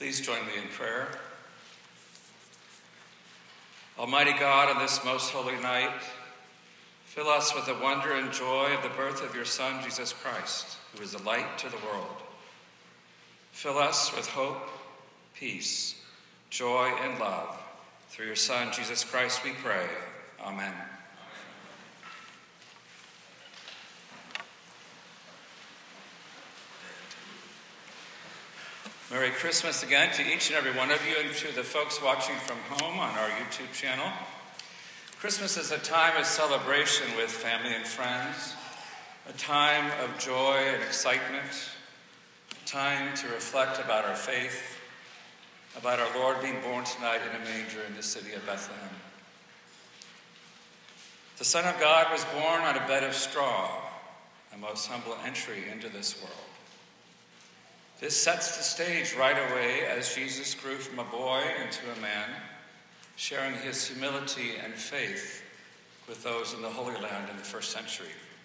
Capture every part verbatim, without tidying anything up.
Please join me in prayer. Almighty God, on this most holy night, fill us with the wonder and joy of the birth of your Son, Jesus Christ, who is the light to the world. Fill us with hope, peace, joy, and love. Through your Son, Jesus Christ, we pray. Amen. Merry Christmas again to each and every one of you, and to the folks watching from home on our YouTube channel. Christmas is a time of celebration with family and friends, a time of joy and excitement, a time to reflect about our faith, about our Lord being born tonight in a manger in the city of Bethlehem. The Son of God was born on a bed of straw, a most humble entry into this world. This sets the stage right away as Jesus grew from a boy into a man, sharing his humility and faith with those in the Holy Land in the first century.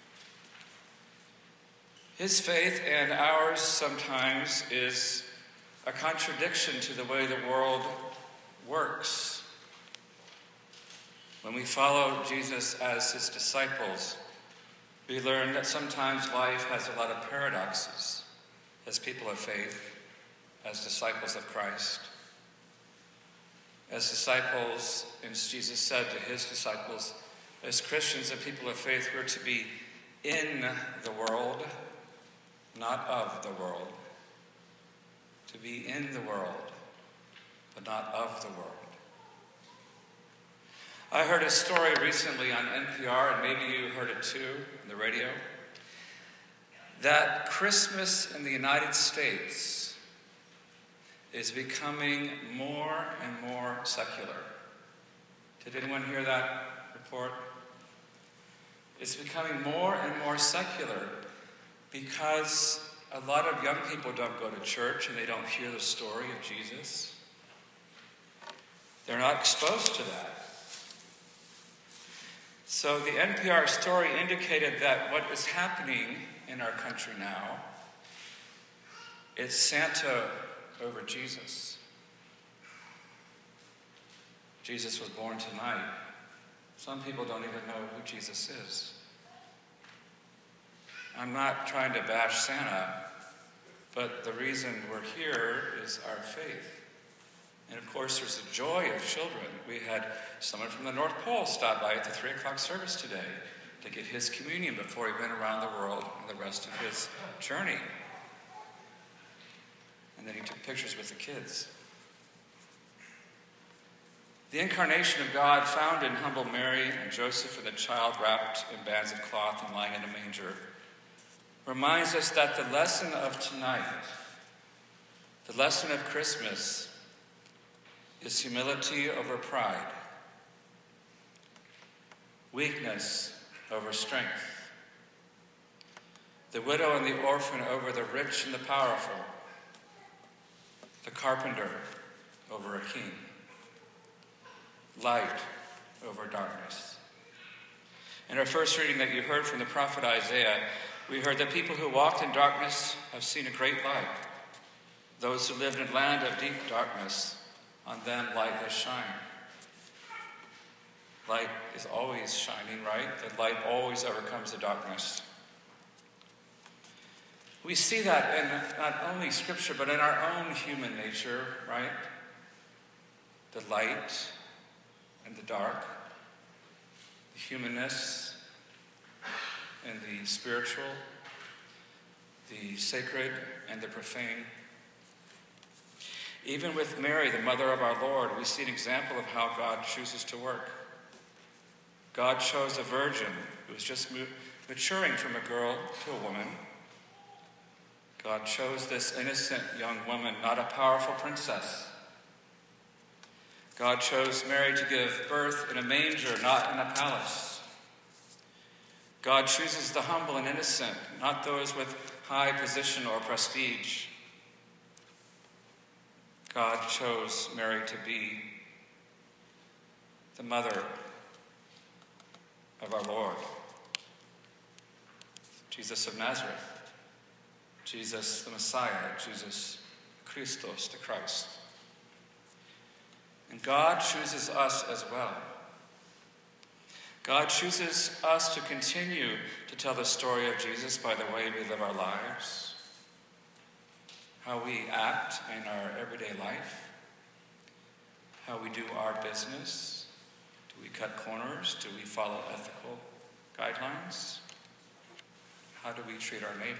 His faith and ours sometimes is a contradiction to the way the world works. When we follow Jesus as his disciples, we learn that sometimes life has a lot of paradoxes. As people of faith, as disciples of Christ. As disciples, and Jesus said to his disciples, as Christians and people of faith, we're to be in the world, not of the world. To be in the world, but not of the world. I heard a story recently on N P R, and maybe you heard it too on the radio, that Christmas in the United States is becoming more and more secular. Did anyone hear that report? It's becoming more and more secular because a lot of young people don't go to church and they don't hear the story of Jesus. They're not exposed to that. So the N P R story indicated that what is happening in our country now, it's Santa over Jesus. Jesus was born tonight. Some people don't even know who Jesus is. I'm not trying to bash Santa, but the reason we're here is our faith. And of course, there's the joy of children. We had someone from the North Pole stop by at the three o'clock service today to get his communion before he went around the world and the rest of his journey. And then he took pictures with the kids. The incarnation of God found in humble Mary and Joseph and the child wrapped in bands of cloth and lying in a manger reminds us that the lesson of tonight, the lesson of Christmas, is humility over pride, weakness over strength, the widow and the orphan over the rich and the powerful, the carpenter over a king, light over darkness. In our first reading that you heard from the prophet Isaiah, we heard that people who walked in darkness have seen a great light. Those who lived in a land of deep darkness, on them light has shined. Light is always shining, right? The light always overcomes the darkness. We see that in not only Scripture, but in our own human nature, right? The light and the dark, the humanness and the spiritual, the sacred and the profane. Even with Mary, the mother of our Lord, we see an example of how God chooses to work. God chose a virgin who was just maturing from a girl to a woman. God chose this innocent young woman, not a powerful princess. God chose Mary to give birth in a manger, not in a palace. God chooses the humble and innocent, not those with high position or prestige. God chose Mary to be the mother of our Lord, Jesus of Nazareth, Jesus the Messiah, Jesus Christos, the Christ. And God chooses us as well. God chooses us to continue to tell the story of Jesus by the way we live our lives, how we act in our everyday life, how we do our business. Do we cut corners? Do we follow ethical guidelines? How do we treat our neighbor?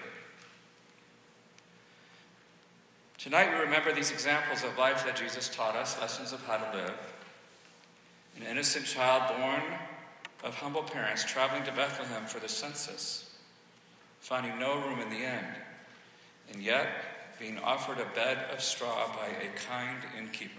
Tonight we remember these examples of life that Jesus taught us, lessons of how to live. An innocent child born of humble parents traveling to Bethlehem for the census, finding no room in the inn, and yet being offered a bed of straw by a kind innkeeper.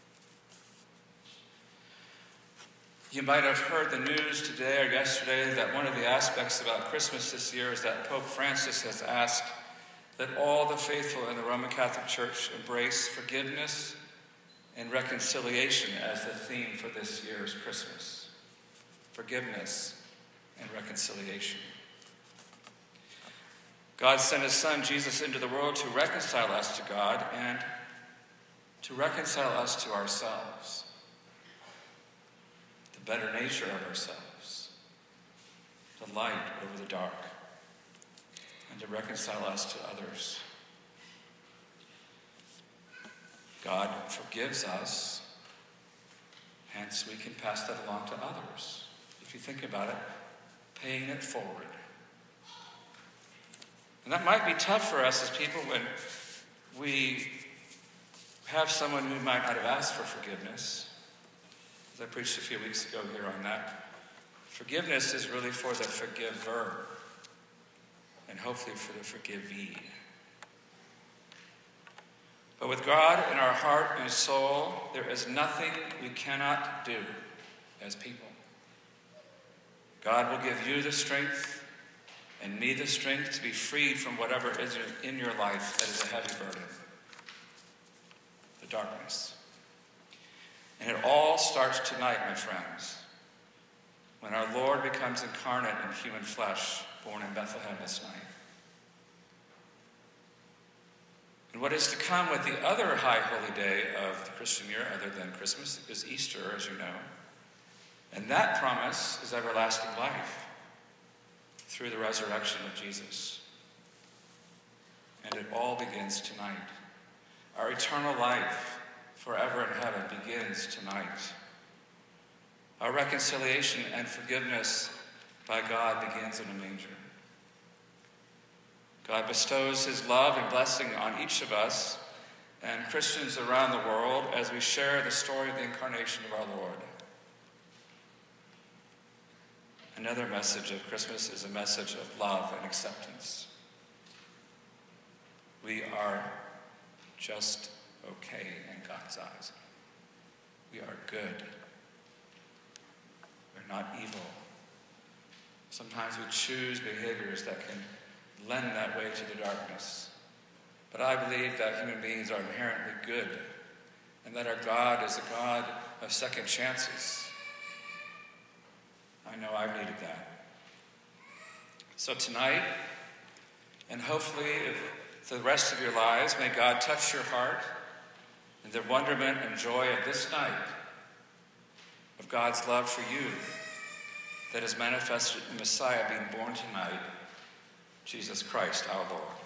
You might have heard the news today or yesterday that one of the aspects about Christmas this year is that Pope Francis has asked that all the faithful in the Roman Catholic Church embrace forgiveness and reconciliation as the theme for this year's Christmas. Forgiveness and reconciliation. God sent his son Jesus into the world to reconcile us to God and to reconcile us to ourselves, the better nature of ourselves, the light over the dark, and to reconcile us to others. God forgives us, hence we can pass that along to others. If you think about it, paying it forward. And that might be tough for us as people when we have someone who might not have asked for forgiveness. As I preached a few weeks ago here on that. Forgiveness is really for the forgiver, and hopefully for the forgivee. But with God in our heart and soul, there is nothing we cannot do as people. God will give you the strength and me the strength to be freed from whatever is in your life that is a heavy burden, the darkness. And it all starts tonight, my friends, when our Lord becomes incarnate in human flesh, born in Bethlehem this night. And what is to come with the other high holy day of the Christian year, other than Christmas, is Easter, as you know. And that promise is everlasting life through the resurrection of Jesus. And it all begins tonight. Our eternal life forever in heaven begins tonight. Our reconciliation and forgiveness by God begins in a manger. God bestows his love and blessing on each of us and Christians around the world as we share the story of the incarnation of our Lord. Another message of Christmas is a message of love and acceptance. We are just okay in God's eyes. We are good. We're not evil. Sometimes we choose behaviors that can lend that way to the darkness. But I believe that human beings are inherently good and that our God is a God of second chances. I know I've needed that. So tonight, and hopefully if the rest of your lives, may God touch your heart in the wonderment and joy of this night of God's love for you that is manifested in Messiah being born tonight, Jesus Christ our Lord.